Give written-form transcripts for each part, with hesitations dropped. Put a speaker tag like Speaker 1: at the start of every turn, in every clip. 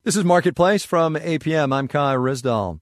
Speaker 1: This is Marketplace from APM. I'm Kai Rizdal.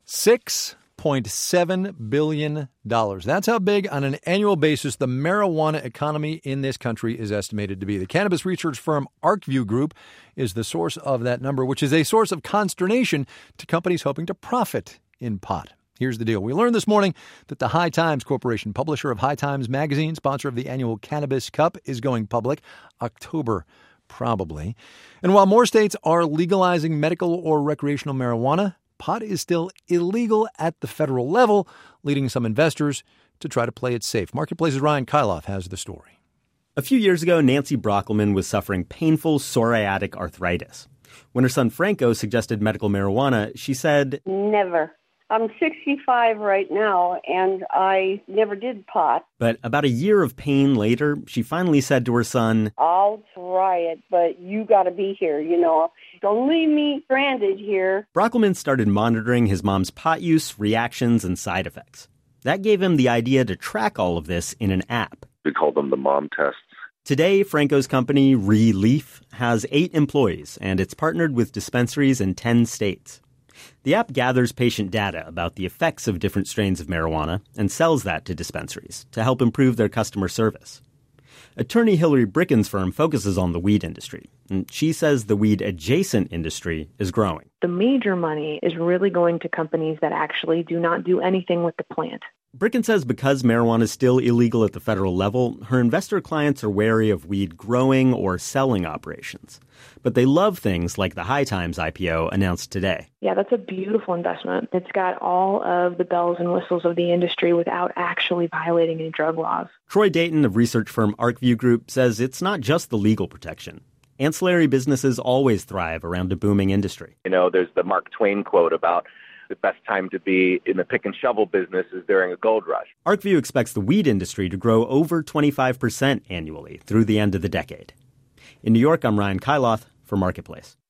Speaker 1: $6.7 billion. That's how big on an annual basis the marijuana economy in this country is estimated to be. The cannabis research firm ArcView Group is the source of that number, which is a source of consternation to companies hoping to profit in pot. Here's the deal. We learned this morning that the High Times Corporation, publisher of High Times magazine, sponsor of the annual Cannabis Cup, is going public October, probably. And while more states are legalizing medical or recreational marijuana, pot is still illegal at the federal level, leading some investors to try to play it safe. Marketplace's Ryan Kyloff has the story.
Speaker 2: A few years ago, Nancy Brockelman was suffering painful psoriatic arthritis. When her son Franco suggested medical marijuana, she said,
Speaker 3: "Never. I'm 65 right now, and I never did pot."
Speaker 2: But about a year of pain later, she finally said to her son,
Speaker 3: "I'll try it, but you got to be here, Don't leave me stranded here."
Speaker 2: Brockelman started monitoring his mom's pot use, reactions, and side effects. That gave him the idea to track all of this in an app.
Speaker 4: We call them the mom tests.
Speaker 2: Today, Franco's company, Relief, has 8 employees, and it's partnered with dispensaries in 10 states. The app gathers patient data about the effects of different strains of marijuana and sells that to dispensaries to help improve their customer service. Attorney Hillary Bricken's firm focuses on the weed industry, and she says the weed-adjacent industry is growing.
Speaker 5: The major money is really going to companies that actually do not do anything with the plant.
Speaker 2: Bricken says because marijuana is still illegal at the federal level, her investor clients are wary of weed growing or selling operations. But they love things like the High Times IPO announced today.
Speaker 5: Yeah, that's a beautiful investment. It's got all of the bells and whistles of the industry without actually violating any drug laws.
Speaker 2: Troy Dayton of research firm ArcView Group says it's not just the legal protection. Ancillary businesses always thrive around a booming industry.
Speaker 4: There's the Mark Twain quote about the best time to be in the pick and shovel business is during a gold rush.
Speaker 2: ArcView expects the weed industry to grow over 25% annually through the end of the decade. In New York, I'm Ryan Kyloff for Marketplace.